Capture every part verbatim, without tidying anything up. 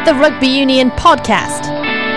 the Rugby Union Podcast.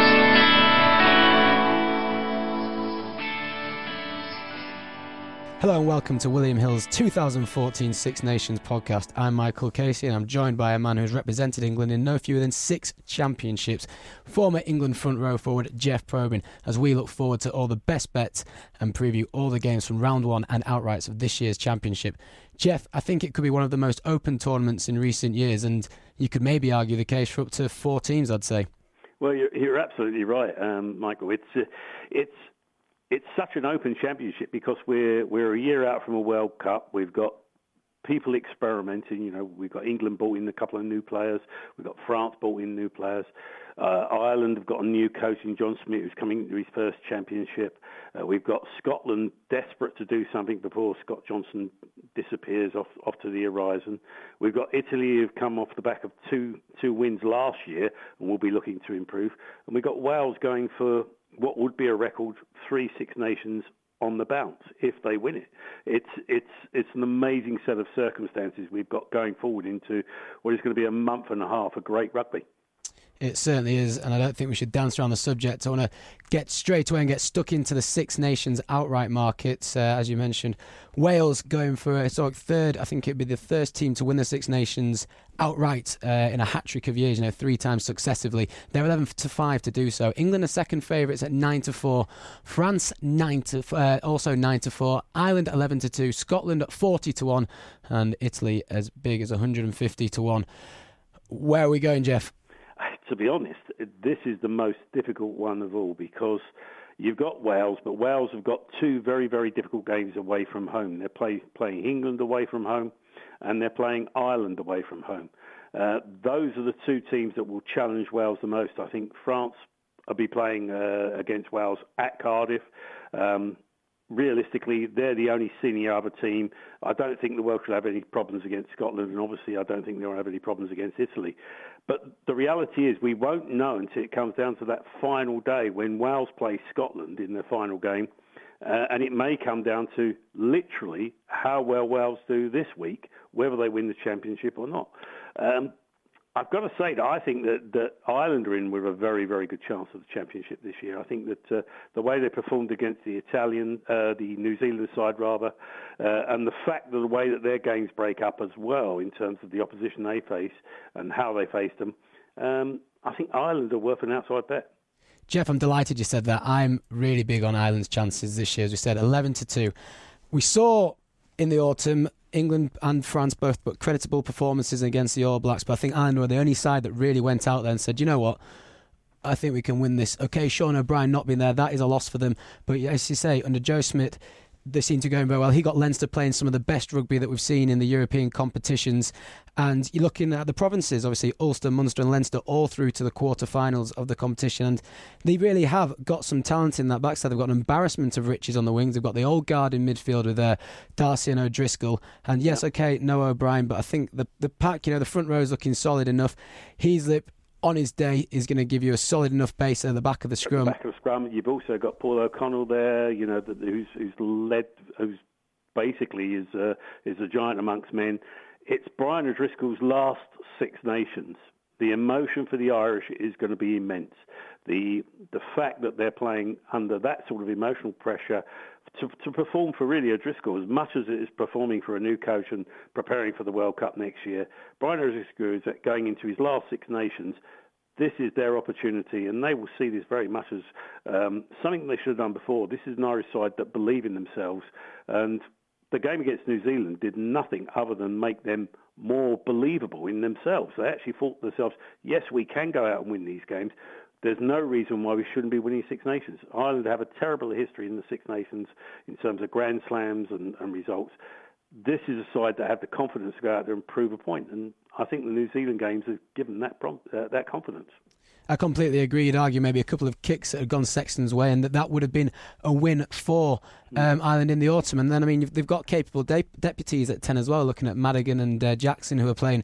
Hello and welcome to William Hill's two thousand fourteen Six Nations podcast. I'm Michael Casey and I'm joined by a man who has represented England in no fewer than six championships, former England front row forward Jeff Probyn, as we look forward to all the best bets and preview all the games from round one and outrights of this year's championship. Jeff, I think it could be one of the most open tournaments in recent years, and you could maybe argue the case for up to four teams, I'd say. Well, you're, you're absolutely right, um, Michael. It's uh, it's it's such an open championship because we're we're a year out from a World Cup. We've got people experimenting. You know, we've got England brought in a couple of new players. We've got France brought in new players. Uh, Ireland have got a new coach in John Smith, who's coming into his first championship. Uh, we've got Scotland desperate to do something before Scott Johnson disappears off, off to the horizon. We've got Italy, who've come off the back of two two wins last year and will be looking to improve. And we've got Wales going for what would be a record three Six Nations on the bounce if they win it. It's it's it's an amazing set of circumstances we've got going forward into what is going to be a month and a half of great rugby. It certainly is, and I don't think we should dance around the subject. I want to get straight away and get stuck into the Six Nations outright markets. Uh, as you mentioned, Wales going for a historic third. I think it'd be the first team to win the Six Nations outright uh, in a hat-trick of years, you know, three times successively. They're eleven to five to do so. England are second favourites at nine to four. France nine to uh, also nine to four. Ireland eleven to two. Scotland forty to one, and Italy as big as one hundred fifty to one. Where are we going, Jeff? To be honest, this is the most difficult one of all because you've got Wales, but Wales have got two very, very difficult games away from home. They're play, playing England away from home and they're playing Ireland away from home. Uh, those are the two teams that will challenge Wales the most. I think France will be playing uh, against Wales at Cardiff. Um, Realistically, they're the only senior other team. I don't think the world should have any problems against Scotland, and obviously I don't think they'll have any problems against Italy. But the reality is we won't know until it comes down to that final day when Wales play Scotland in the final game, uh, and it may come down to literally how well Wales do this week, whether they win the championship or not. Um, I've got to say that I think that, that Ireland are in with a very, very good chance of the championship this year. I think that uh, the way they performed against the Italian, uh, the New Zealand side rather, uh, and the fact that the way that their games break up as well in terms of the opposition they face and how they face them, um, I think Ireland are worth an outside bet. Jeff, I'm delighted you said that. I'm really big on Ireland's chances this year. As we said, eleven to two. We saw in the autumn England and France both but creditable performances against the All Blacks, but I think Ireland were the only side that really went out there and said, you know what, I think we can win this. Okay, Sean O'Brien not being there, that is a loss for them, but as you say, under Joe Schmidt, they seem to go very well. He got Leinster playing some of the best rugby that we've seen in the European competitions. And you're looking at the provinces, obviously Ulster, Munster and Leinster all through to the quarterfinals of the competition. And they really have got some talent in that backside. They've got an embarrassment of riches on the wings. They've got the old guard in midfield with uh, Darcy and O'Driscoll. And yes, okay, Noah O'Brien, but I think the, the pack, you know, the front row is looking solid enough. Heaslip on his day is going to give you a solid enough base at the back of the scrum. At the back of the scrum, you've also got Paul O'Connell there, you know, who's who's led, who's basically is uh, is a giant amongst men. It's Brian O'Driscoll's last Six Nations. The emotion for the Irish is going to be immense. The the fact that they're playing under that sort of emotional pressure to, to perform for really O'Driscoll, as much as it is performing for a new coach and preparing for the World Cup next year, Brian O'Driscoll is going into his last Six Nations. This is their opportunity, and they will see this very much as um, something they should have done before. This is an Irish side that believe in themselves, and the game against New Zealand did nothing other than make them more believable in themselves. They actually thought to themselves, yes, we can go out and win these games. There's no reason why we shouldn't be winning Six Nations. Ireland have a terrible history in the Six Nations in terms of Grand Slams and, and results. This is a side that have the confidence to go out there and prove a point, and I think the New Zealand games have given that prom- uh, that confidence. I completely agree. You'd argue maybe a couple of kicks that had gone Sexton's way, and that that would have been a win for um, Ireland in the autumn. And then, I mean, they've got capable de- deputies at ten as well, looking at Madigan and uh, Jackson, who are playing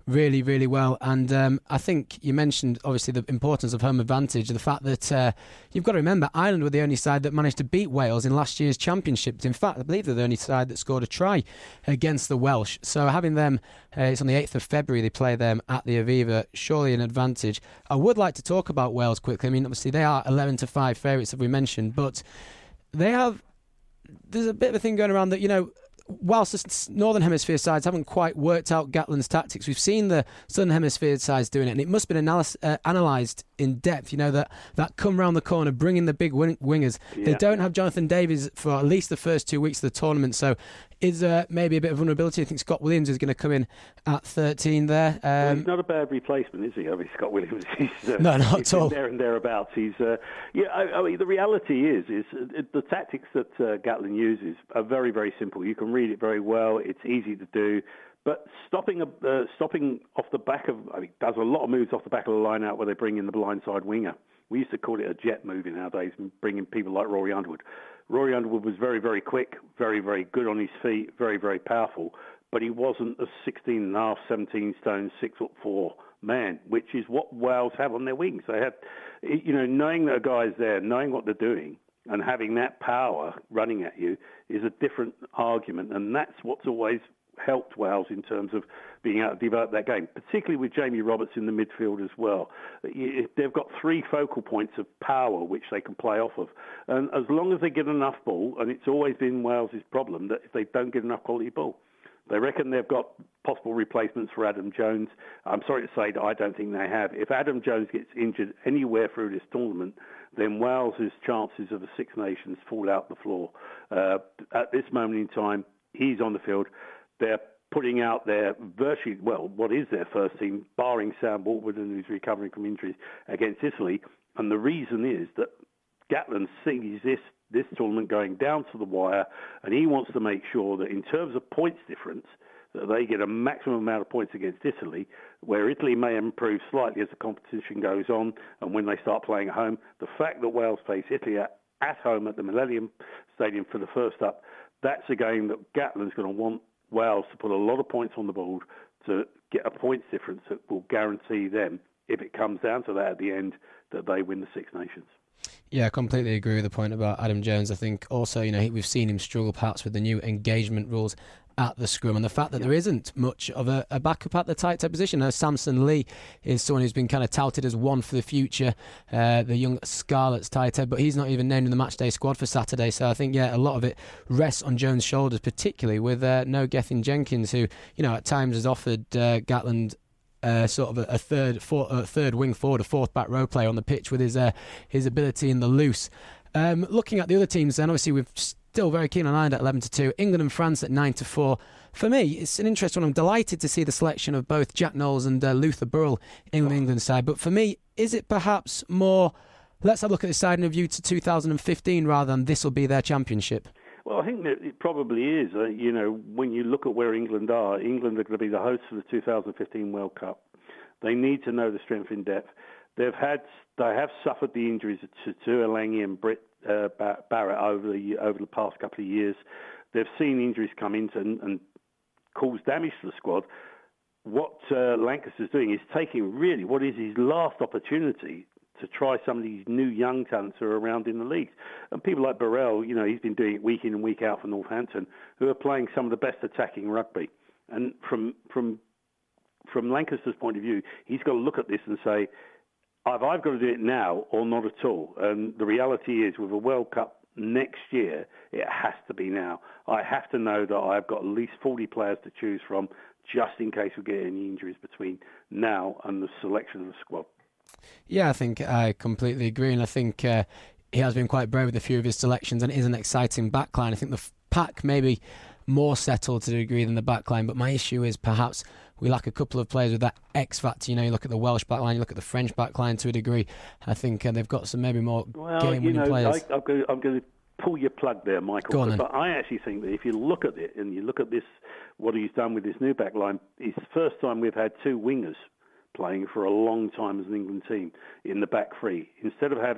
really, really well. And um, I think you mentioned, obviously, the importance of home advantage, the fact that uh, you've got to remember Ireland were the only side that managed to beat Wales in last year's championship. In fact, I believe they're the only side that scored a try against the Welsh. So having them, uh, it's on the eighth of February, they play them at the Aviva, surely an advantage. I would like to talk about Wales quickly. I mean, obviously, they are eleven to five favourites, as we mentioned, but they have, there's a bit of a thing going around that, you know, whilst the Northern Hemisphere sides haven't quite worked out Gatland's tactics, we've seen the Southern Hemisphere sides doing it, and it must have been analysis, uh, analysed in depth. You know, that, that come round the corner, bring in the big wing- wingers. Yeah. They don't have Jonathan Davies for at least the first two weeks of the tournament, so is uh, maybe a bit of vulnerability. I think Scott Williams is going to come in at thirteen there. Um, well, he's not a bad replacement, is he? I mean, Scott Williams. He's, uh, no, not he's at all. There and thereabouts. He's uh, yeah. I, I mean, the reality is, is uh, the tactics that uh, Gatland uses are very, very simple. You can read it very well. It's easy to do. But stopping uh, stopping off the back of, I mean, does a lot of moves off the back of the line out where they bring in the blindside winger. We used to call it a jet move in our days, bringing people like Rory Underwood. Rory Underwood was very, very quick, very, very good on his feet, very, very powerful, but he wasn't a sixteen and a half, seventeen stone, six foot four man, which is what Wales have on their wings. They have, you know, knowing that a guy's there, knowing what they're doing, and having that power running at you is a different argument, and that's what's always helped Wales in terms of being able to develop that game, particularly with Jamie Roberts in the midfield as well. They've got three focal points of power which they can play off of. And as long as they get enough ball, and it's always been Wales' problem that if they don't get enough quality ball, they reckon they've got possible replacements for Adam Jones. I'm sorry to say that I don't think they have. If Adam Jones gets injured anywhere through this tournament, then Wales' chances of the Six Nations fall out the floor. Uh, at this moment in time, he's on the field. They're putting out their virtually, well, what is their first team, barring Sam Warburton, who's recovering from injuries, against Italy. And the reason is that Gatland sees this, this tournament going down to the wire, and he wants to make sure that in terms of points difference, that they get a maximum amount of points against Italy, where Italy may improve slightly as the competition goes on and when they start playing at home. The fact that Wales face Italy at, at home at the Millennium Stadium for the first up, that's a game that Gatland's going to want Wales to put a lot of points on the board to get a points difference that will guarantee them, if it comes down to that at the end, that they win the Six Nations. Yeah, I completely agree with the point about Adam Jones. I think also, you know, we've seen him struggle perhaps with the new engagement rules at the scrum and the fact that yeah. there isn't much of a, a backup at the tight end position. Now, Samson Lee is someone who's been kind of touted as one for the future, uh, the young Scarlets tight end, but he's not even named in the matchday squad for Saturday. So I think, yeah, a lot of it rests on Jones' shoulders, particularly with uh, no Gethin Jenkins, who, you know, at times has offered uh, Gatland Uh, sort of a, a third, four, uh, third wing forward, a fourth back row player on the pitch with his uh, his ability in the loose. Um, looking at the other teams, then obviously we're still very keen on Ireland at eleven to two, England and France at nine to four. For me, it's an interesting one. I'm delighted to see the selection of both Jack Knowles and uh, Luther Burrell in the England side. But for me, is it perhaps more? Let's have a look at this side in a view to two thousand fifteen rather than this will be their championship. Well, I think that it probably is. Uh, you know, when you look at where England are, England are going to be the hosts of the two thousand fifteen World Cup. They need to know the strength in depth. They've had, they have suffered the injuries to, to Alangi and Britt uh, Barrett over the over the past couple of years. They've seen injuries come in and, and cause damage to the squad. What uh, Lancaster's doing is taking really what is his last opportunity to try some of these new young talents who are around in the league. And people like Burrell, you know, he's been doing it week in and week out for Northampton, who are playing some of the best attacking rugby. And from from from Lancaster's point of view, he's got to look at this and say, I've, I've got to do it now or not at all. And the reality is, with a World Cup next year, it has to be now. I have to know that I've got at least forty players to choose from, just in case we get any injuries between now and the selection of the squad. Yeah, I think I completely agree, and I think uh, he has been quite brave with a few of his selections, and it is an exciting backline. I think the pack maybe more settled to a degree than the backline, but my issue is perhaps we lack a couple of players with that X factor. You know, you look at the Welsh backline, you look at the French backline to a degree. I think uh, they've got some maybe more well, game-winning you know, players. I, I'm, going to, I'm going to pull your plug there, Michael. Go on, then. But I actually think that if you look at it and you look at this, what he's done with this new backline, it's the first time we've had two wingers playing for a long time as an England team in the back three. Instead of having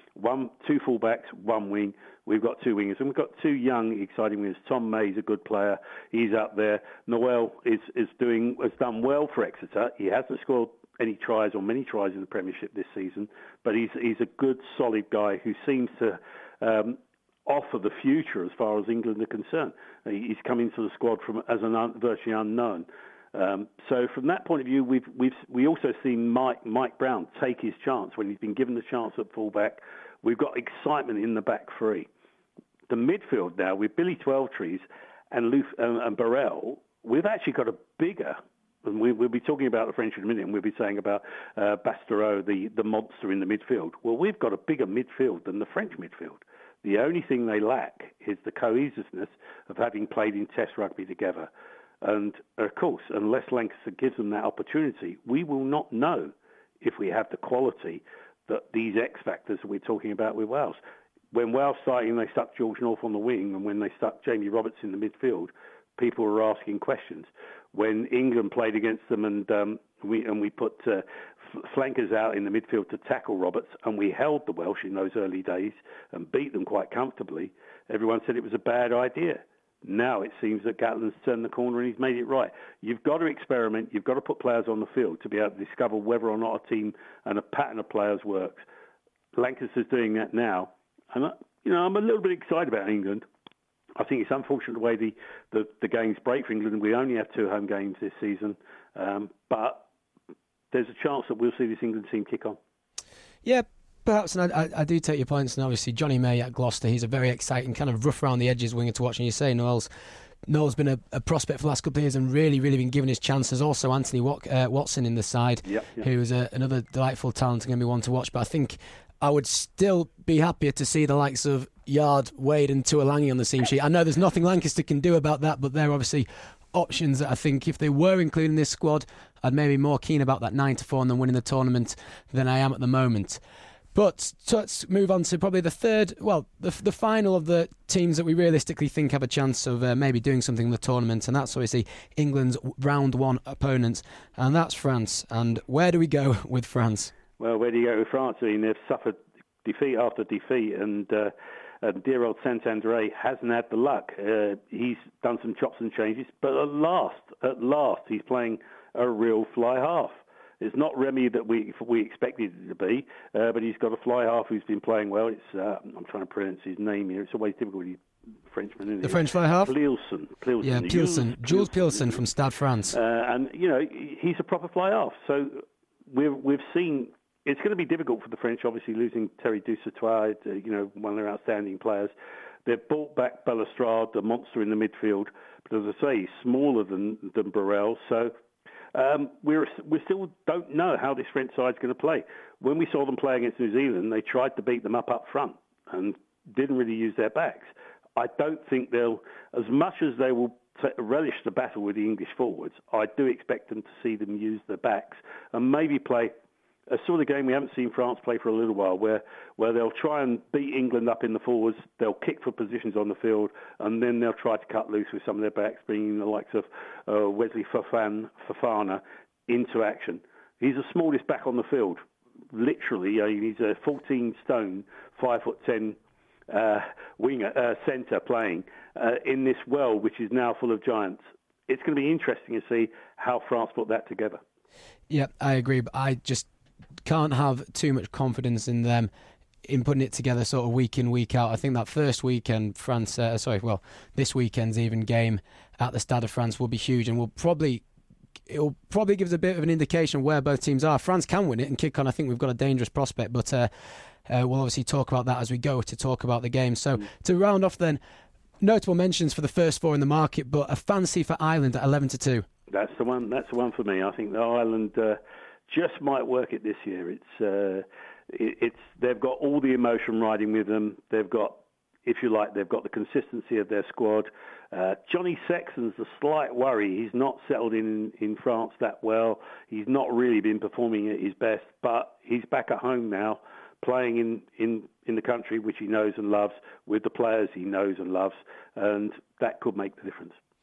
One, two fullbacks, one wing. We've got two wingers, and we've got two young, exciting wingers. Tom May's a good player. He's up there. Noel is is doing has done well for Exeter. He hasn't scored any tries or many tries in the Premiership this season, but he's he's a good, solid guy who seems to um, offer the future as far as England are concerned. He's come into the squad from as an un, virtually unknown. Um, so from that point of view, we've we've we also seen Mike Mike Brown take his chance when he's been given the chance at fullback. We've got excitement in the back three. The midfield now with Billy Twelvetrees and Luf, um, and Burrell, we've actually got a bigger. And we, we'll be talking about the French in a minute, and we'll be saying about uh, Bastareaud, the the monster in the midfield. Well, we've got a bigger midfield than the French midfield. The only thing they lack is the cohesiveness of having played in Test rugby together. And, of course, unless Lancaster gives them that opportunity, we will not know if we have the quality that these X factors that we're talking about with Wales. When Wales started, they stuck George North on the wing, and when they stuck Jamie Roberts in the midfield, people were asking questions. When England played against them and um, we and we put uh, flankers out in the midfield to tackle Roberts, and we held the Welsh in those early days and beat them quite comfortably, everyone said it was a bad idea. Now it seems that Gatland's turned the corner and he's made it right. You've got to experiment. You've got to put players on the field to be able to discover whether or not a team and a pattern of players works. Lancaster's doing that now. And, you know, I'm a little bit excited about England. I think it's unfortunate the way the, the, the games break for England. We only have two home games this season. Um, but there's a chance that we'll see this England team kick on. Yeah, perhaps, and I, I, I do take your points. And obviously, Johnny May at Gloucester, he's a very exciting, kind of rough around the edges winger to watch. And you say Noel's Noel's been a, a prospect for the last couple of years and really, really been given his chances. Also, Anthony Wat, uh, Watson in the side, yep, yep. who is a, another delightful talent and going to be one to watch. But I think I would still be happier to see the likes of Yard, Wade and Tuolangi on the team sheet. I know there's nothing Lancaster can do about that, but they're obviously options that I think if they were including this squad, I'd maybe be more keen about that nine to four and then winning the tournament than I am at the moment. But let's move on to probably the third, well, the the final of the teams that we realistically think have a chance of uh, maybe doing something in the tournament, and that's obviously England's round one opponent, and that's France. And where do we go with France? Well, where do you go with France? I mean, they've suffered defeat after defeat, and uh, uh, dear old Saint-André hasn't had the luck. Uh, he's done some chops and changes, but at last, at last, he's playing a real fly half. It's not Remy that we we expected it to be, uh, but he's got a fly half who's been playing well. It's uh, I'm trying to pronounce his name here. It's always difficult with Frenchman, isn't it? The French fly half? Plilson. Plilson. Yeah, Plilson. Jules Plilson from Stade France. Uh, and, you know, he's a proper fly half. So we've, we've seen... It's going to be difficult for the French, obviously, losing Terry Dusautoir, uh, you know, one of their outstanding players. They've brought back Balustrade, the monster in the midfield. But as I say, he's smaller than, than Burrell. So um, we're, we still don't know how this French side's going to play. When we saw them play against New Zealand, they tried to beat them up up front and didn't really use their backs. I don't think they'll, as much as they will t- relish the battle with the English forwards, I do expect them to see them use their backs and maybe play a sort of game we haven't seen France play for a little while, where, where they'll try and beat England up in the forwards, they'll kick for positions on the field, and then they'll try to cut loose with some of their backs, bringing the likes of uh, Wesley Fofana, Fofana into action. He's the smallest back on the field, literally. Uh, he's a fourteen stone, five foot ten uh, winger, uh, centre playing uh, in this world which is now full of giants. It's going to be interesting to see how France put that together. Yeah, I agree, but I just can't have too much confidence in them in putting it together sort of week in, week out. I think that first weekend, France, uh, sorry, well, this weekend's even game at the Stade de France will be huge and will probably, it'll probably give us a bit of an indication of where both teams are. France can win it and kick on. I think we've got a dangerous prospect, but uh, uh, we'll obviously talk about that as we go to talk about the game. So mm. to round off then, notable mentions for the first four in the market, but a fancy for Ireland at eleven to two. That's the one. That's the one for me. I think that Ireland uh, just might work it this year. It's uh, it, it's they've got all the emotion riding with them. They've got, if you like, they've got the consistency of their squad. Uh, Johnny Sexton's a slight worry. He's not settled in in France that well. He's not really been performing at his best, but he's back at home now, playing in, in, in the country which he knows and loves, with the players he knows and loves, and that could make the difference.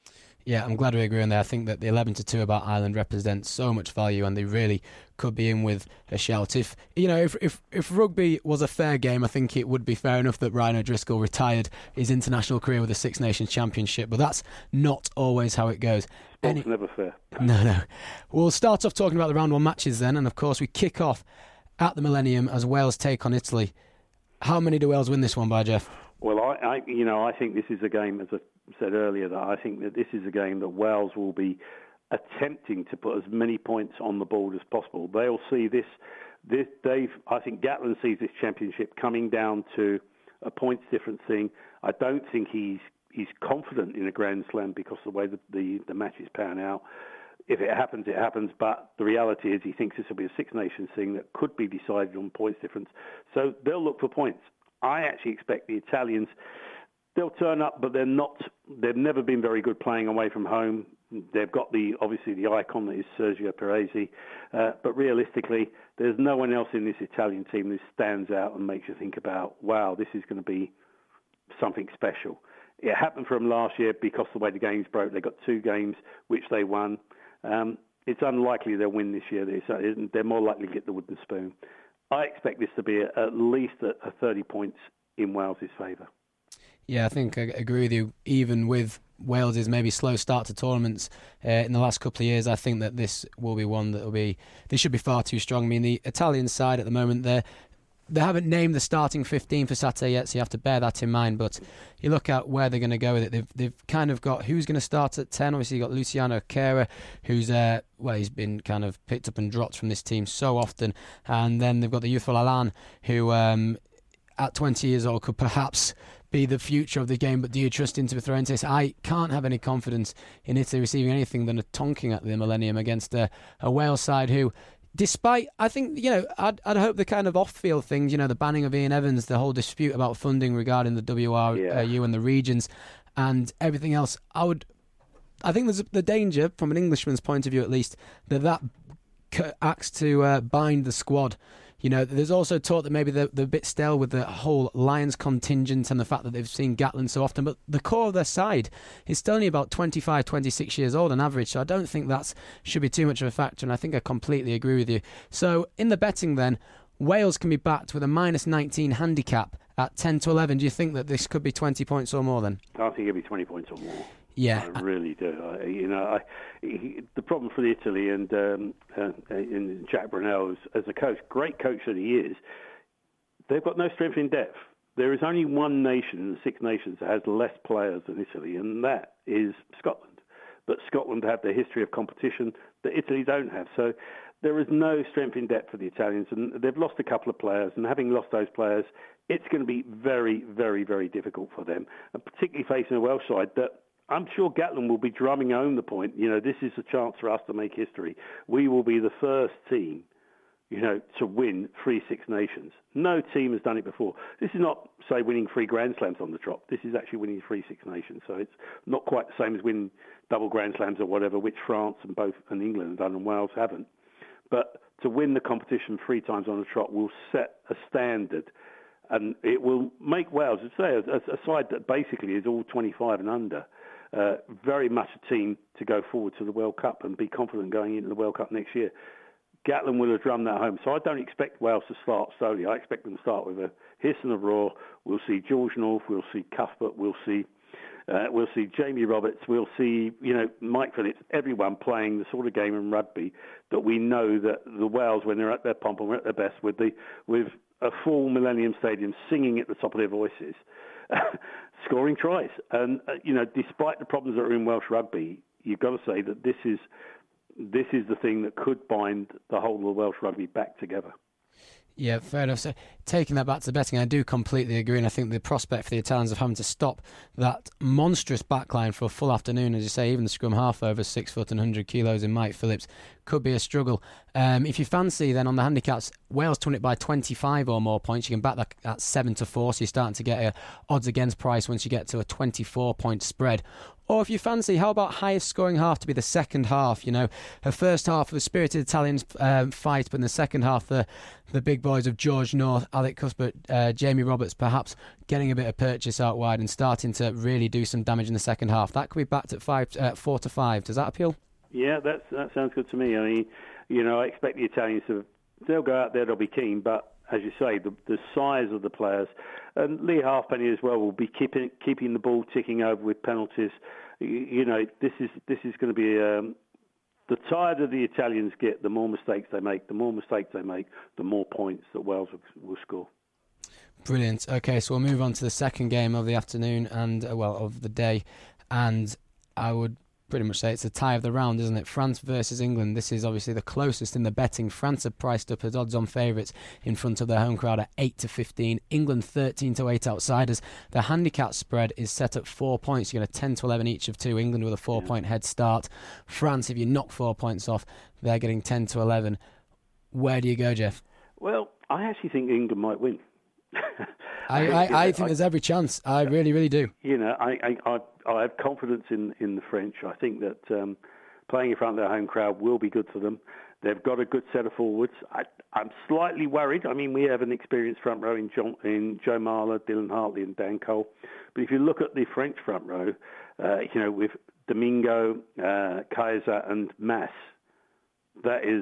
Yeah, I'm glad we agree on that. I think that the eleven to two about Ireland represents so much value, and they really could be in with a shout. If you know, if if if rugby was a fair game, I think it would be fair enough that Ryan O'Driscoll retired his international career with the Six Nations Championship, but that's not always how it goes. Any... It's never fair. No, no. We'll start off talking about the round one matches then, and of course we kick off at the Millennium as Wales take on Italy. How many do Wales win this one by, Jeff? Well, I, I, you know, I think this is a game, as I said earlier, that I think that this is a game that Wales will be attempting to put as many points on the board as possible. They'll see this, this Dave, I think Gatland sees this championship coming down to a points difference thing. I don't think he's he's confident in a Grand Slam because of the way the, the, the matches pan out. If it happens, it happens, but the reality is he thinks this will be a Six Nations thing that could be decided on points difference. So they'll look for points. I actually expect the Italians, they'll turn up, but they're not. They've never been very good playing away from home. They've got the obviously the icon that is Sergio Parisi, uh, but realistically, there's no one else in this Italian team that stands out and makes you think about, wow, this is going to be something special. It happened for them last year because of the way the games broke. They got two games which they won. Um, it's unlikely they'll win this year. They're more likely to get the wooden spoon. I expect this to be at least a thirty points in Wales' favour. Yeah, I think I agree with you. Even with Wales' maybe slow start to tournaments uh, in the last couple of years, I think that this will be one that will be. This should be far too strong. I mean, the Italian side at the moment, they're. They haven't named the starting fifteen for Saturday yet, so you have to bear that in mind. But you look at where they're going to go with it. They've they've kind of got who's going to start at ten. Obviously, you've got Luciano Kera, who's uh, well, he's been kind of picked up and dropped from this team so often. And then they've got the youthful Alan, who um, at twenty years old could perhaps be the future of the game. But do you trust him to be thrown into this? I can't have any confidence in Italy receiving anything than a tonking at the Millennium against a, a Wales side who. Despite, I think, you know, I'd, I'd hope the kind of off-field things, you know, the banning of Ian Evans, the whole dispute about funding regarding the W R U yeah. and the regions and everything else, I would, I think there's the danger, from an Englishman's point of view at least, that that acts to uh, bind the squad. You know, there's also talk that maybe they're, they're a bit stale with the whole Lions contingent and the fact that they've seen Gatland so often, but the core of their side is still only about twenty-five, twenty-six years old on average, so I don't think that should be too much of a factor, and I think I completely agree with you. So in the betting then, Wales can be backed with a minus nineteen handicap at ten to eleven. Do you think that this could be twenty points or more then? I think it'll be twenty points or more. Yeah, I really do. I, you know, I, he, the problem for the Italy and um, uh, and Jack Brunel as, as a coach, great coach that he is, they've got no strength in depth. There is only one nation in the Six Nations that has less players than Italy, and that is Scotland. But Scotland have the history of competition that Italy don't have. So there is no strength in depth for the Italians, and they've lost a couple of players. And having lost those players, it's going to be very, very, very difficult for them, and particularly facing a Welsh side that. I'm sure Gatland will be drumming home the point. You know, this is a chance for us to make history. We will be the first team, you know, to win three Six Nations. No team has done it before. This is not, say, winning three Grand Slams on the trot. This is actually winning three Six Nations. So it's not quite the same as winning double Grand Slams or whatever, which France and both and England have done and Wales haven't. But to win the competition three times on the trot will set a standard. And it will make Wales, I'd say, a, a side that basically is all twenty-five and under. Uh, very much a team to go forward to the World Cup and be confident going into the World Cup next year. Gatland will have drummed that home. So I don't expect Wales to start slowly. I expect them to start with a hiss and a roar. We'll see George North, we'll see Cuthbert, we'll see uh, we'll see Jamie Roberts, we'll see, you know, Mike Phillips, everyone playing the sort of game in rugby that we know that the Wales, when they're at their pomp and we're at their best, with the with a full Millennium Stadium singing at the top of their voices, scoring tries. And, uh, you know, despite the problems that are in Welsh rugby, you've got to say that this is this is the thing that could bind the whole of the Welsh rugby back together. Yeah, fair enough. So taking that back to betting, I do completely agree, and I think the prospect for the Italians of having to stop that monstrous backline for a full afternoon, as you say, even the scrum half over six foot and one hundred kilos in Mike Phillips, could be a struggle. Um, if you fancy then on the handicaps, Wales to win it by twenty-five or more points, you can back that at seven to four, so you're starting to get a odds against price once you get to a twenty-four point spread. Or if you fancy, how about highest scoring half to be the second half? You know, her first half of the spirited Italians um, fight, but in the second half, the the big boys of George North, Alec Cuthbert, uh, Jamie Roberts, perhaps getting a bit of purchase out wide and starting to really do some damage in the second half. That could be backed at five, uh, four to five. Does that appeal? Yeah, that's, that sounds good to me. I mean, you know, I expect the Italians to, they'll go out there, they'll be keen, but as you say, the, the size of the players, and Lee Halfpenny as well will be keeping keeping the ball ticking over with penalties. You, you know, this is this is going to be um, the tighter the Italians get, the more mistakes they make. The more mistakes they make, the more points that Wales will, will score. Brilliant. Okay, so we'll move on to the second game of the afternoon and uh, well of the day, and I would pretty much say it's a tie of the round, isn't it? France versus England. This is obviously the closest in the betting. France are priced up as odds-on favourites in front of their home crowd at eight to fifteen. England thirteen to eight outsiders. The handicap spread is set at four points. You get a ten to eleven each of two. England with a four-point yeah. head start. France, if you knock four points off, they're getting ten to eleven. Where do you go, Jeff? Well, I actually think England might win. I, I, I think I, there's every chance. I really, really do. You know, I, I, I, I have confidence in, in the French. I think that um, playing in front of their home crowd will be good for them. They've got a good set of forwards. I, I'm slightly worried. I mean, we have an experienced front row in, John, in Joe Marler, Dylan Hartley and Dan Cole. But if you look at the French front row, uh, you know, with Domingo, uh, Kaiser and Mas, that is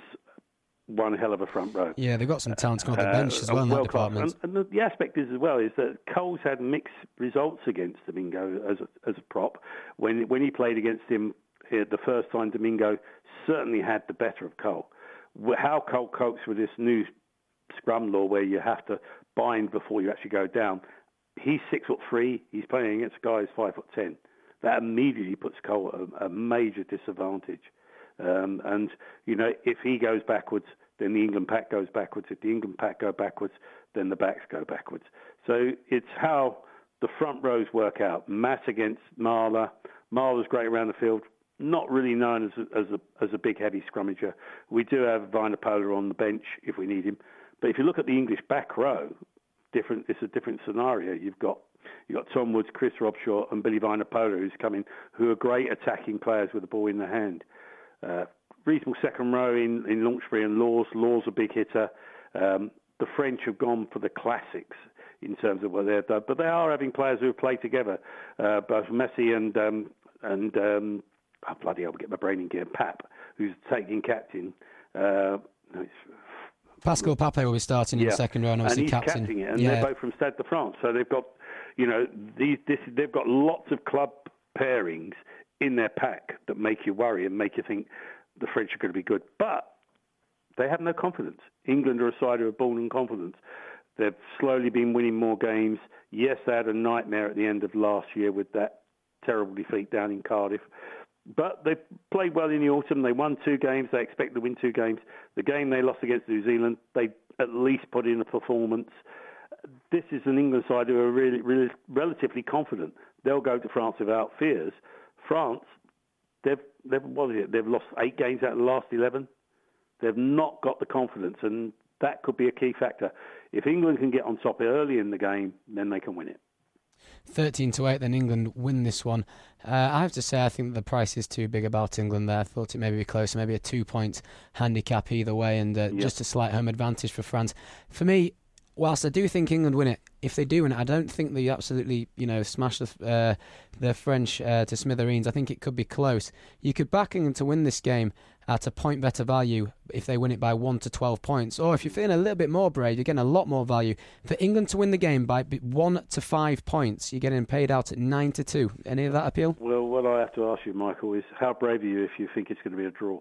one hell of a front row. Yeah, they've got some talent on the bench uh, as well in that department. And, and the, the aspect is as well is that Cole's had mixed results against Domingo as a, as a prop. When when he played against him uh, the first time, Domingo certainly had the better of Cole. How Cole copes with this new scrum law where you have to bind before you actually go down. He's six foot three. He's playing against a guy who's five foot ten. That immediately puts Cole at a, a major disadvantage. Um, and, you know, if he goes backwards, then the England pack goes backwards. If the England pack go backwards, then the backs go backwards. So it's how the front rows work out. Mass against Marler. Marler's great around the field. Not really known as a, as a, as a big, heavy scrummager. We do have Vinopola on the bench if we need him. But if you look at the English back row, different. It's a different scenario. You've got you've got Tom Woods, Chris Robshaw, and Billy Vinopola who's coming, who are great attacking players with the ball in their hand. Uh, reasonable second row in, in Launchbury and Laws. Laws a big hitter. Um, the French have gone for the classics in terms of what they've done, but they are having players who have played together. Uh, both Messi and um, and um, oh, bloody hell, we get my brain in gear. Pap, who's taking captain. Uh, no, it's, Pascal Pape will be starting in yeah. the second row, and obviously and he's captain. captaining it, and yeah. they're both from Stade de France, so they've got, you know, these. This, they've got lots of club pairings in their pack that make you worry and make you think the French are going to be good. But they have no confidence. England are a side who are born in confidence. They've slowly been winning more games. Yes, they had a nightmare at the end of last year with that terrible defeat down in Cardiff. But they played well in the autumn. They won two games. They expect to win two games. The game they lost against New Zealand, they at least put in a performance. This is an England side who are really, really relatively confident. They'll go to France without fears. France, they've they've what is it? They've lost eight games out of the last eleven. They've not got the confidence, and that could be a key factor. If England can get on top early in the game, then they can win it. thirteen to eight, then England win this one. Uh, I have to say, I think the price is too big about England there. I thought it may be closer, maybe a two-point handicap either way, and uh, yep. just a slight home advantage for France. For me, whilst I do think England win it, if they do win it, I don't think they absolutely, you know, smash the, uh, the French uh, to smithereens. I think it could be close. You could back England to win this game at a point better value if they win it by one to twelve points. Or if you're feeling a little bit more brave, you're getting a lot more value. For England to win the game by one to five points, you're getting paid out at nine to two. Any of that appeal? Well, what I have to ask you, Michael, is how brave are you if you think it's going to be a draw?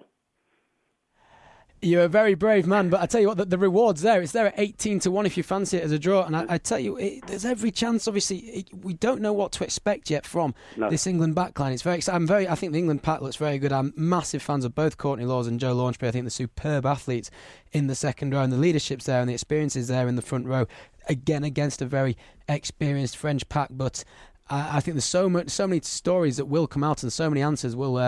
You're a very brave man, but I tell you what, the, the reward's there. It's there at eighteen to one if you fancy it as a draw. And I, I tell you, it, there's every chance. Obviously, it, we don't know what to expect yet from no. this England backline. It's very. I'm very. I think the England pack looks very good. I'm massive fans of both Courtney Lawes and Joe Launchbury. I think they're superb athletes in the second row, and the leadership's there, and the experience is there in the front row. Again, against a very experienced French pack, but I, I think there's so much, so many stories that will come out, and so many answers will. Uh,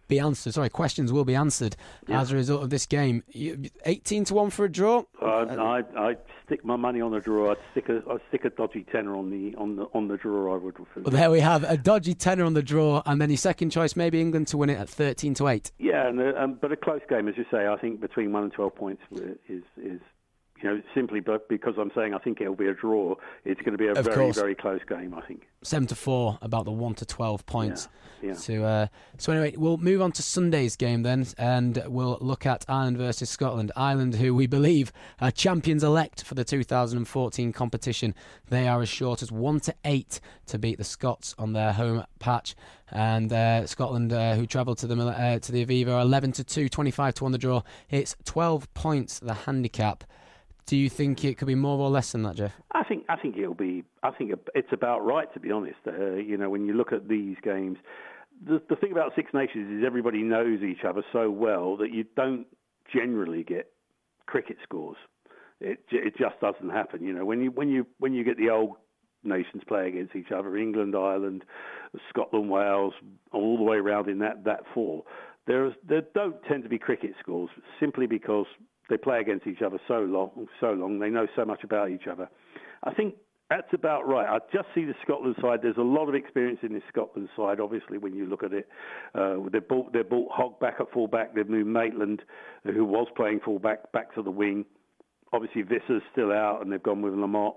be answered. Sorry, questions will be answered yeah. as a result of this game. eighteen to one for a draw. Uh, I I stick my money on the draw. I'd stick a I'd stick a dodgy tenner on the on the on the draw. I would. Well, there we have a dodgy tenner on the draw, and then your second choice, maybe England to win it at thirteen to eight. Yeah, and, uh, um, but a close game, as you say. I think between one and twelve points is is. You know, simply but because I'm saying I think it'll be a draw, it's going to be a of very, course. very close game, I think. seven to four, about the one to twelve points. Yeah, yeah. To, uh, so anyway, we'll move on to Sunday's game then, and we'll look at Ireland versus Scotland. Ireland, who we believe are champions-elect for the two thousand fourteen competition. They are as short as one to eight to beat the Scots on their home patch. And uh, Scotland, uh, who travelled to the uh, to the Aviva, are eleven to two, twenty-five to one the draw. It's twelve points, the handicap. Do you think it could be more or less than that, Jeff? I think I think it'll be. I think it's about right, to be honest. Uh, you know, when you look at these games, the the thing about Six Nations is everybody knows each other so well that you don't generally get cricket scores. It it just doesn't happen. You know, when you when you when you get the old nations play against each other, England, Ireland, Scotland, Wales, all the way around in that that four, there there don't tend to be cricket scores simply because they play against each other so long, so long. They know so much about each other. I think that's about right. I just see the Scotland side. There's a lot of experience in this Scotland side. Obviously, when you look at it, uh, they brought they brought Hogg back at fullback. They've moved Maitland, who was playing fullback, back to the wing. Obviously, Visser's still out, and they've gone with Lamott.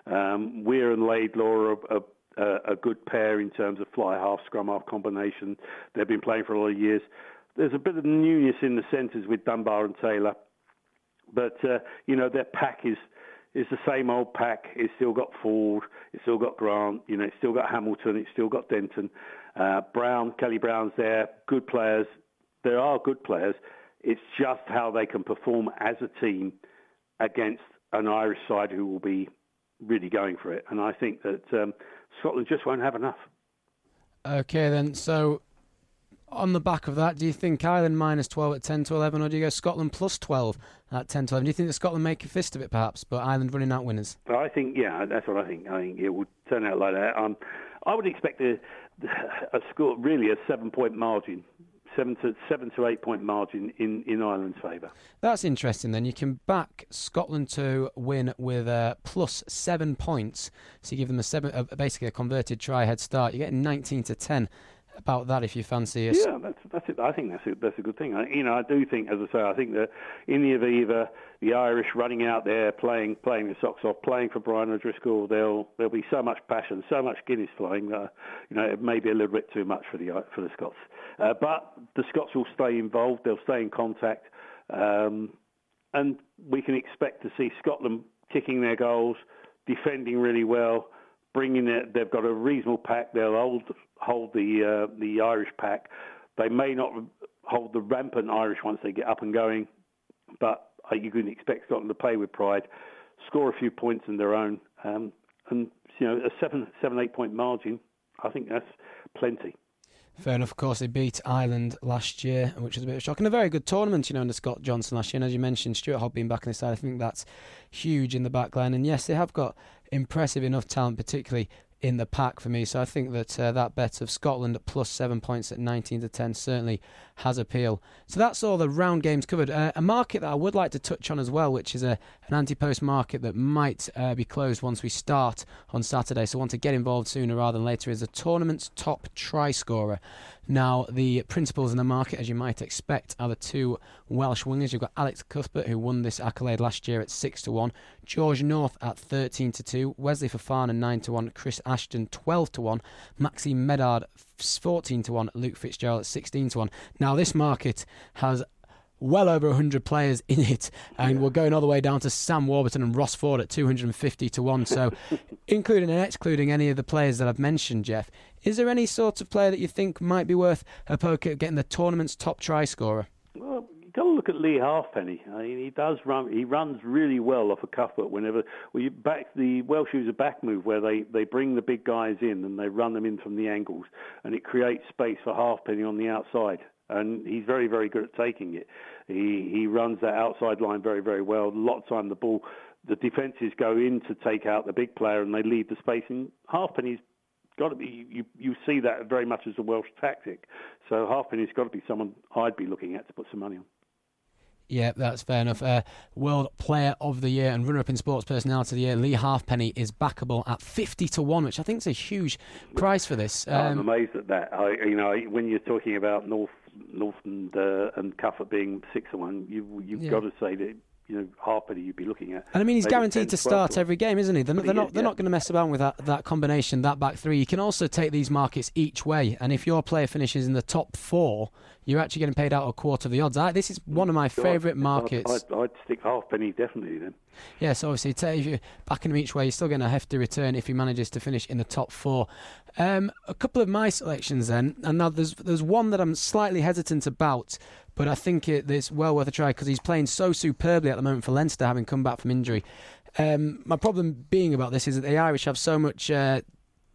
Um, Weir and Laidlaw are a, a good pair in terms of fly half, scrum half combination. They've been playing for a lot of years. There's a bit of newness in the centres with Dunbar and Taylor. But, uh, you know, their pack is is the same old pack. It's still got Ford. It's still got Grant. You know, it's still got Hamilton. It's still got Denton. Uh, Brown, Kelly Brown's there. Good players. There are good players. It's just how they can perform as a team against an Irish side who will be really going for it. And I think that um, Scotland just won't have enough. Okay, then. So on the back of that, do you think Ireland minus twelve at ten to eleven, or do you go Scotland plus twelve at ten to eleven? Do you think that Scotland make a fist of it, perhaps, but Ireland running out winners? I think, yeah, that's what I think. I think it would turn out like that. Um, I would expect a, a score, really a seven-point margin, seven to seven to eight-point margin in, in Ireland's favour. That's interesting. Then you can back Scotland to win with a plus seven points, so you give them a seven, a, basically a converted try head start. You're getting nineteen to ten. About that, if you fancy us. Yeah, that's that's it. I think that's a, that's a good thing. I, you know, I do think, as I say, I think that in the Aviva, the Irish running out there, playing playing the socks off, playing for Brian O'Driscoll, there'll there'll be so much passion, so much Guinness flowing. Uh, you know, it may be a little bit too much for the for the Scots, uh, but the Scots will stay involved. They'll stay in contact, um, and we can expect to see Scotland kicking their goals, defending really well, bringing it. They've got a reasonable pack. They'll hold. hold the uh, the Irish pack. They may not hold the rampant Irish once they get up and going, but uh, you can expect Scotland to play with pride, score a few points in their own, um, and you know a seven, seven, eight point margin. I think that's plenty. Fair enough. Of course, they beat Ireland last year, which was a bit of a shock. And a very good tournament, you know, under Scott Johnson last year. And as you mentioned, Stuart Hogg being back on the side, I think that's huge in the back line. And yes, they have got impressive enough talent, particularly in the pack for me. So I think that uh, that bet of Scotland at plus seven points at nineteen to ten certainly has appeal. So that's all the round games covered. Uh, a market that I would like to touch on as well, which is a an anti-post market that might uh, be closed once we start on Saturday. So want to get involved sooner rather than later, is the tournament's top try scorer. Now, the principals in the market, as you might expect, are the two Welsh wingers. You've got Alex Cuthbert, who won this accolade last year at six to one, George North at thirteen to two, Wesley Fofana nine to one, Chris Ashton twelve to one, Maxime Medard fourteen to one, Luke Fitzgerald at sixteen to one. Now, this market has well over one hundred players in it, and yeah. we're going all the way down to Sam Warburton and Ross Ford at two hundred fifty to one. So, including and excluding any of the players that I've mentioned, Jeff, is there any sort of player that you think might be worth a poke at getting the tournament's top try scorer? Well, you've got to look at Lee Halfpenny. I mean, he does run. He runs really well off a Cuthbert. Whenever well, you back the Welsh use a back move where they, they bring the big guys in and they run them in from the angles, and it creates space for Halfpenny on the outside. And he's very, very good at taking it. He he runs that outside line very, very well. A lot of time the ball, the defences go in to take out the big player and they leave the space. And Halfpenny's got to be, you, you see that very much as a Welsh tactic. So Halfpenny's got to be someone I'd be looking at to put some money on. Yeah, that's fair enough. Uh, World Player of the Year and runner-up in Sports Personality of the Year, Lee Halfpenny, is backable at fifty to one, which I think is a huge price for this. Um, I'm amazed at that. I, you know, when you're talking about North, North and uh, and Cuffert being six to one, you you've yeah. got to say that. You know, Harper you'd be looking at. And I mean, he's guaranteed to start every game, isn't he? They're, they're not. They're yeah. not going to mess around with that, that combination, that back three. You can also take these markets each way, and if your player finishes in the top four, you're actually getting paid out a quarter of the odds. I, this is one of my favourite markets. I'd, I'd, I'd stick Halfpenny definitely then. Yes, yeah, so obviously, if you're backing him each way, you're still getting a hefty return if he manages to finish in the top four. Um, a couple of my selections then, and now there's there's one that I'm slightly hesitant about, but I think it, it's well worth a try because he's playing so superbly at the moment for Leinster, having come back from injury. Um, my problem being about this is that the Irish have so much uh,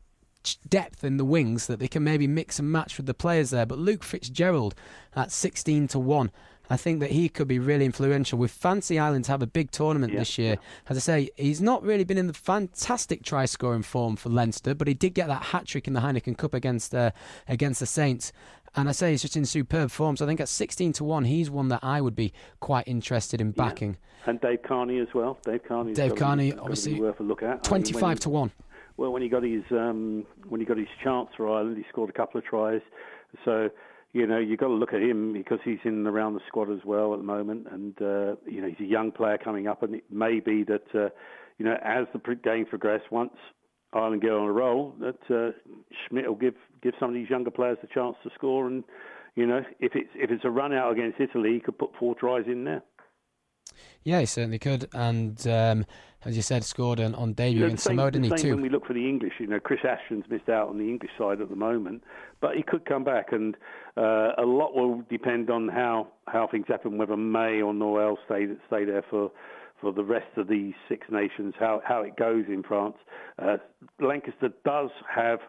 depth in the wings that they can maybe mix and match with the players there. But Luke Fitzgerald at sixteen to one, I think that he could be really influential. With Fancy Island to have a big tournament yeah, this year, yeah. as I say, he's not really been in the fantastic try-scoring form for Leinster, but he did get that hat-trick in the Heineken Cup against uh, against the Saints. And I say he's just in superb form. So I think at sixteen to one, he's one that I would be quite interested in backing. Yeah. And Dave Carney as well. Dave Carney. Dave Carney, be, obviously, worth a look at. Twenty-five to one. Well, when he got his um, when he got his chance for Ireland, he scored a couple of tries. So. You know, you've got to look at him because he's in and around the squad as well at the moment. And, uh, you know, he's a young player coming up. And it may be that, uh, you know, as the game progresses, once Ireland get on a roll, that uh, Schmidt will give, give some of these younger players the chance to score. And, you know, if it's, if it's a run out against Italy, he could put four tries in there. Yeah, he certainly could. And um, as you said, scored on, on debut against Samoa, didn't he, too? When we look for the English, you know, Chris Ashton's missed out on the English side at the moment, but he could come back. And uh, a lot will depend on how, how things happen, whether May or Noel stay stay there for for the rest of these Six Nations, how how it goes in France. Uh, Lancaster does have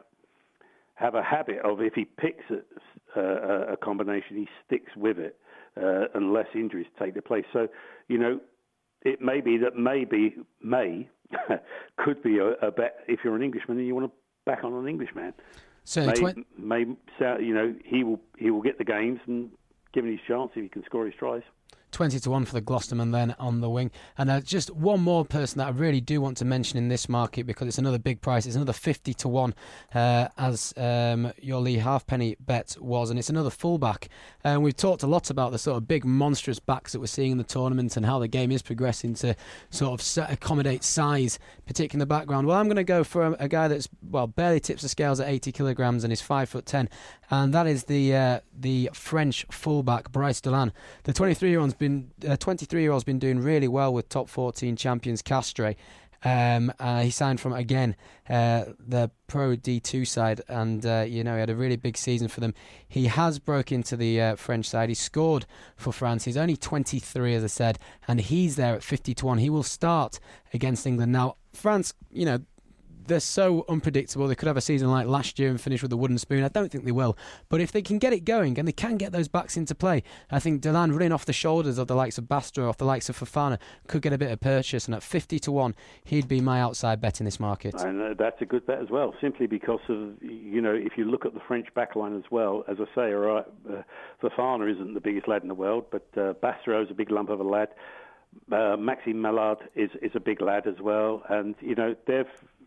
have a habit of, if he picks a, a, a combination, he sticks with it. Uh, unless injuries take their place. So, you know, it may be that maybe May could be a, a bet if you're an Englishman and you want to back on an Englishman. So May, twi- may, you know, he will he will get the games and given his chance if he can score his tries. twenty to one for the Gloucesterman then on the wing. And uh, just one more person that I really do want to mention in this market because it's another big price. It's another fifty to one uh, as um, your Lee Halfpenny bet was. And it's another fullback. And uh, we've talked a lot about the sort of big monstrous backs that we're seeing in the tournament and how the game is progressing to sort of accommodate size, particularly in the background. Well, I'm going to go for a, a guy that's, well, barely tips the scales at eighty kilograms and is five foot ten. And that is the uh, the French fullback, Bryce Delan. The twenty-three-year-old's been uh, twenty-three-year-old's been doing really well with top fourteen champions Castres. Um, uh, he signed from, again, uh, the Pro D two side, and uh, you know, he had a really big season for them. He has broke into the uh, French side. He scored for France. He's only twenty-three, as I said, and he's there at fifty to one. He will start against England. Now, France, you know, they're so unpredictable. They could have a season like last year and finish with a wooden spoon. I don't think they will. But if they can get it going and they can get those backs into play, I think Delan running off the shoulders of the likes of Bastro, off the likes of Fofana, could get a bit of purchase. And at fifty to one, he'd be my outside bet in this market. And uh, that's a good bet as well, simply because of, you know, if you look at the French backline as well, as I say, all right, uh, Fofana isn't the biggest lad in the world, but uh, Bastro is a big lump of a lad. Uh, Maxime Mallard is, is a big lad as well. And, you know, they've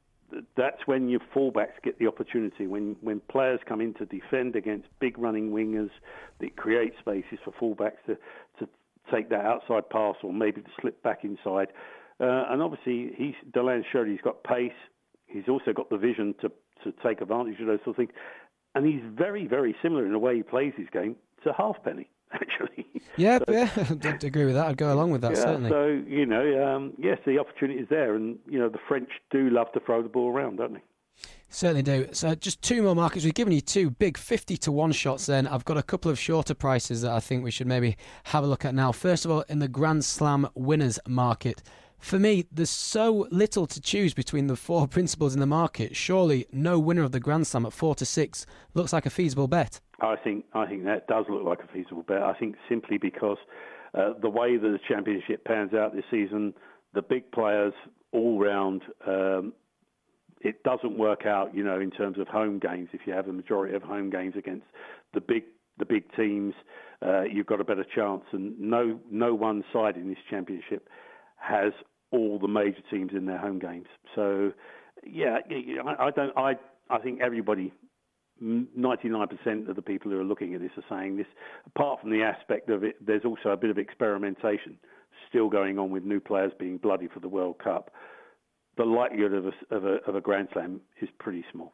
that's when your fullbacks get the opportunity. When when players come in to defend against big running wingers, that create spaces for fullbacks to, to take that outside pass or maybe to slip back inside. Uh, and obviously, he's Delan showed he's got pace. He's also got the vision to, to take advantage of those sort of things. And he's very, very similar in the way he plays his game to Halfpenny, actually. Yeah, so, yeah, I'd agree with that. I'd go along with that, yeah, certainly. So, you know, um, yes, the opportunity is there. And, you know, the French do love to throw the ball around, don't they? Certainly do. So just two more markets. We've given you two big fifty to one shots then. I've got a couple of shorter prices that I think we should maybe have a look at now. First of all, in the Grand Slam winners market. For me, there's so little to choose between the four principals in the market. Surely no winner of the Grand Slam at four to six looks like a feasible bet. I think I think that does look like a feasible bet. I think simply because uh, the way that the championship pans out this season, the big players all round, um, it doesn't work out, you know, in terms of home games. If you have a majority of home games against the big the big teams, uh, you've got a better chance. And no no one side in this championship has all the major teams in their home games. So, yeah, I, I don't. I I think everybody, ninety-nine percent of the people who are looking at this are saying this. Apart from the aspect of it, there's also a bit of experimentation still going on with new players being bloody for the World Cup. The likelihood of a, of a, of a Grand Slam is pretty small.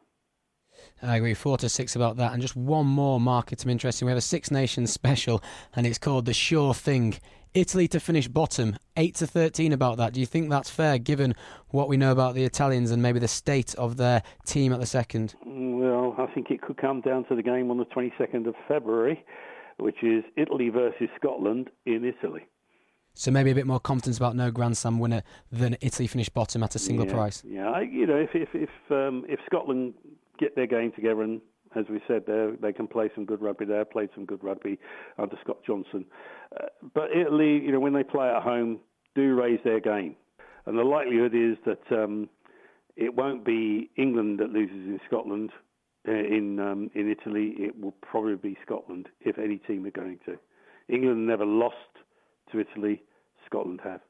I agree, four to six about that. And just one more market I'm interested in. We have a Six Nations special, and it's called The Sure Thing. Italy to finish bottom, eight to thirteen about that. Do you think that's fair, given what we know about the Italians and maybe the state of their team at the second? Well, I think it could come down to the game on the twenty-second of February, which is Italy versus Scotland in Italy. So maybe a bit more confidence about no Grand Slam winner than Italy finish bottom at a single yeah, price. Yeah, I, you know, if if if, um, if Scotland get their game together and, as we said, they they can play some good rugby. They have played some good rugby under Scott Johnson. Uh, but Italy, you know, when they play at home, do raise their game. And the likelihood is that um, it won't be England that loses in Scotland, uh, in um, in Italy. It will probably be Scotland, if any team are going to. England never lost to Italy. Scotland have.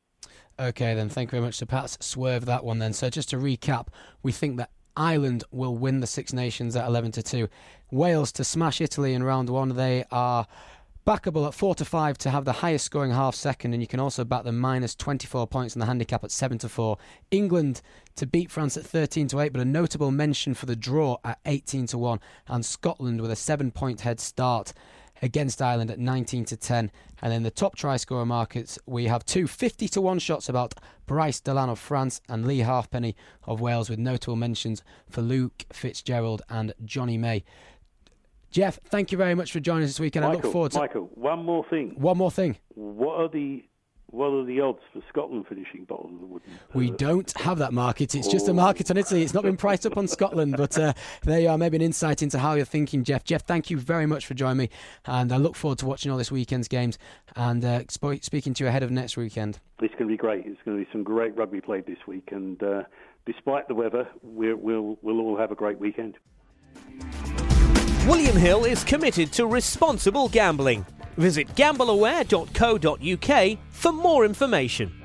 OK, then, thank you very much. So perhaps swerve that one then. So just to recap, we think that Ireland will win the Six Nations at eleven to two. Wales to smash Italy in round one. They are backable at four to five to have the highest scoring half second, and you can also back them minus twenty-four points in the handicap at seven to four. England to beat France at thirteen to eight, but a notable mention for the draw at eighteen to one, and Scotland with a seven point head start against Ireland at nineteen to ten. And then the top try scorer markets, we have two fifty to one shots about Bryce Delan of France and Lee Halfpenny of Wales, with notable mentions for Luke Fitzgerald and Johnny May. Jeff, thank you very much for joining us this week, and Michael, I look forward to... Michael, one more thing. One more thing. What are the what are the odds for Scotland finishing bottom of the wooden? We don't have that market. It's just a market on Italy. It's not been priced up on Scotland, but uh, there you are, maybe an insight into how you're thinking, Jeff. Jeff, thank you very much for joining me, and I look forward to watching all this weekend's games and uh, sp- speaking to you ahead of next weekend. It's going to be great. It's going to be some great rugby played this week, and uh, despite the weather, we're, we'll we'll all have a great weekend. William Hill is committed to responsible gambling. Visit gamble aware dot co dot uk for more information.